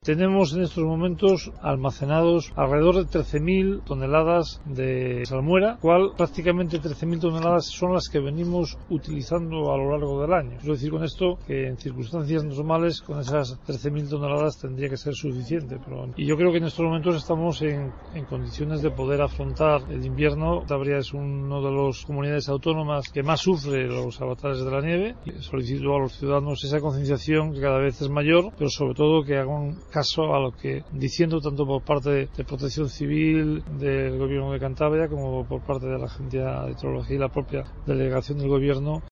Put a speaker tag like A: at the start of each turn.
A: Tenemos en estos momentos almacenados alrededor de 13.000 toneladas de salmuera, cual prácticamente 13.000 toneladas son las que venimos utilizando a lo largo del año. Quiero decir con esto que en circunstancias normales con esas 13.000 toneladas tendría que ser suficiente. Y yo creo que en estos momentos estamos en condiciones de poder afrontar el invierno. Cantabria es una de las comunidades autónomas que más sufre los avatares de la nieve. Solicito a los ciudadanos esa concienciación que cada vez es mayor, pero sobre todo que hagan caso a lo que diciendo tanto por parte de Protección Civil del Gobierno de Cantabria como por parte de la Agencia de Meteorología y la propia delegación del Gobierno